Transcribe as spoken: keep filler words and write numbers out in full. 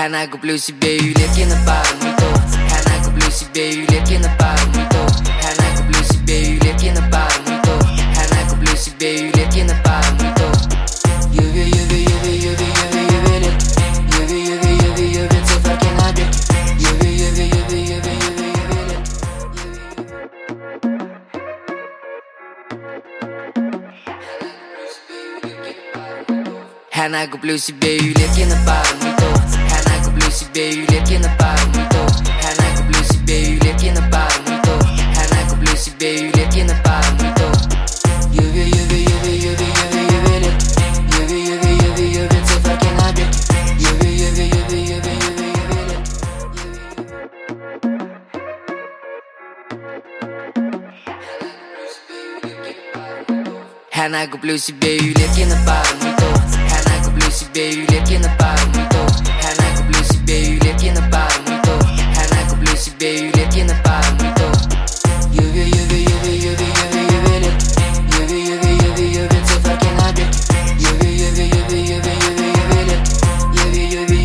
Han kupluk себе или кинопару мито. Han kupluk себе или кинопару мито. Han kupluk себе или кинопару мито. Han kupluk себе или кинопару мито. Юви, юви, юви, юви, юви, ювелир. Юви, юви, юви, юви, циферки набір. Юви, юви, юви, юви, юви, ювелир. Han kupluk себе или кинопару мито. Han kupluk себе или кинопару мито. Han kupluk себе или кинопару мито. Han kupluk себе или кинопару мито. Юви, юви, юви, юви, юви, ювелир. Юви, юви, юви, юви, циферки набір. Юви, юви, юви, юви, юви, ювелир. Han kupluk себе или кинопару мито. Han kupluk себе или кинопару.